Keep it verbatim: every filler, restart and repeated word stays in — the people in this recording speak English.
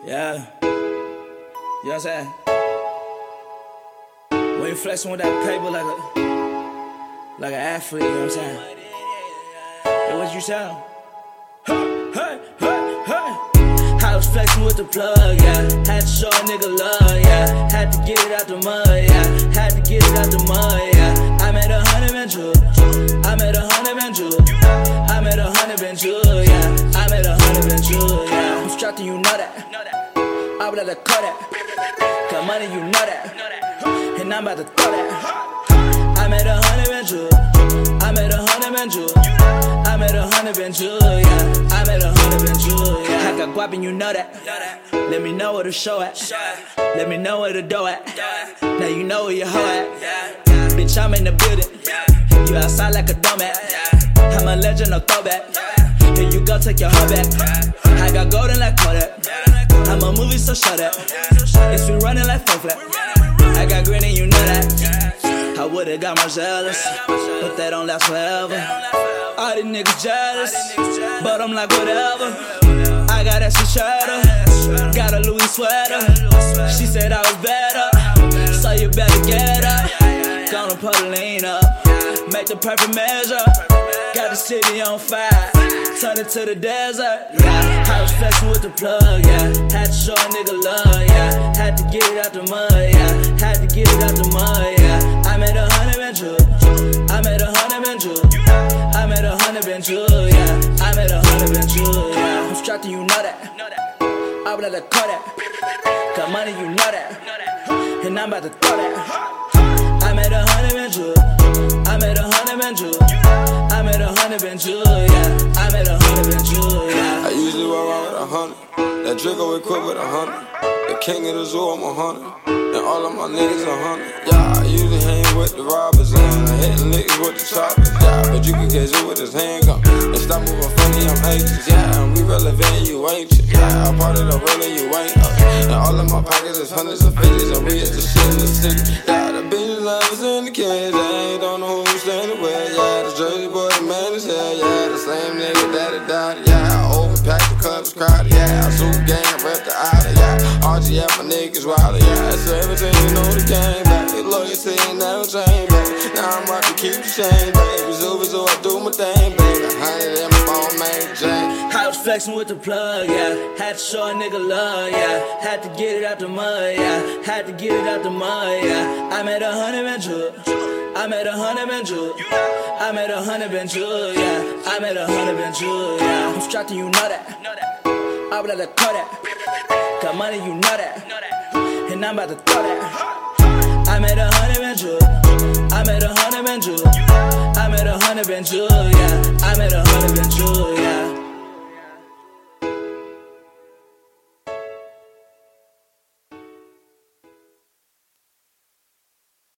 Yeah. You know what I'm saying? When you flexing with that paper like a like an athlete, you know what I'm saying? Hey, what you sound? Hey, hey, hey, hey. I was flexing with the plug, yeah. Had to show a nigga love, yeah. Had to get it out the mud, yeah. Had to get it out the mud, yeah. I made a hundred been true. I made a hundred been true. I made a hundred been true, yeah. I made a hundred been true, yeah. I'm strapped and you know that. I would let her cut that. Got money, you know that. And I'm about to throw that. I made a hundred been true. I made a hundred been true. I made a hundred been true, yeah. I made a hundred been true, yeah. I got guap and you know that. Let me know where to show at. Let me know where to do at. Now you know where your hoe at. Bitch, I'm in the building. You outside like a dumbass. I'm a legend, no throwback. Here you go, take your hoe back. I got golden like Kodak. I'm a movie, so shut up. It's been running like full flat. I got green and you know that. I would've got more jealous, but that don't last forever. All these niggas jealous, but I'm like whatever. I got that shit cheddar, got a Louis sweater. She said I was better, so you better get up. Gonna put a lean up, make the perfect measure. Got the city on fire, turn it to the desert. Yeah, I was flexing with the plug, yeah. Had to show a nigga love, yeah. Had to get it out the mud, yeah. Had to get it out the mud, yeah. I made a hundred been true. I made a hundred been true. I made a hundred been true, yeah. I made a hundred been true, yeah. I'm strapped and you know that. I would let her cut that. Got money, you know that. And I'm about to throw that. I made a hundred been true. I made a hundred been true. I made a hundred been true, yeah. I made a hundred been true, yeah. I usually walk around with a hundred. That Draco equipped with a hundred. The king of the zoo, I'm a hundred. And all of my niggas a hundred. Yeah, I usually hang with the robbers and hitting niggas with the choppers. Yeah, but you can catch you with his handgun. And stop moving funny, I'm anxious. Yeah, and we relevant, you ain't shit. Yeah, I'm part of the real and you ain't us. And all of my pockets is hundreds of fifties. And we is the shit in the city. Yeah, the bitches lovers in the kids. They ain't don't know who's standing where. Yeah, the Jersey boy, the man is here. Yeah, the same nigga that it died. Yeah, I overpack the clubs crowded. Yeah, I zoom gang, I rep the outer. Yeah, R G F, my niggas wilder. Yeah, so everything you know the game, baby. Loyalty ain't never change, baby. Now I'm about to keep the chain, baby. Zuba, so I do my thing, baby. Hundred in my phone, man, Jane. I was flexing with the plug, yeah. Had to show a nigga love, yeah. Had to get it out the mud, yeah. Had to get it out the mud, yeah. I made a hundred been true. I made a hundred been true. I made a hundred been true, yeah. I made a hundred been true, yeah. I'm strapped and you know that. I would let her cut that. Got money, you know that. And I'm about to throw that. I made a hundred been true. I made a hundred been true. I made a hundred been true, yeah. I made a hundred been true, yeah.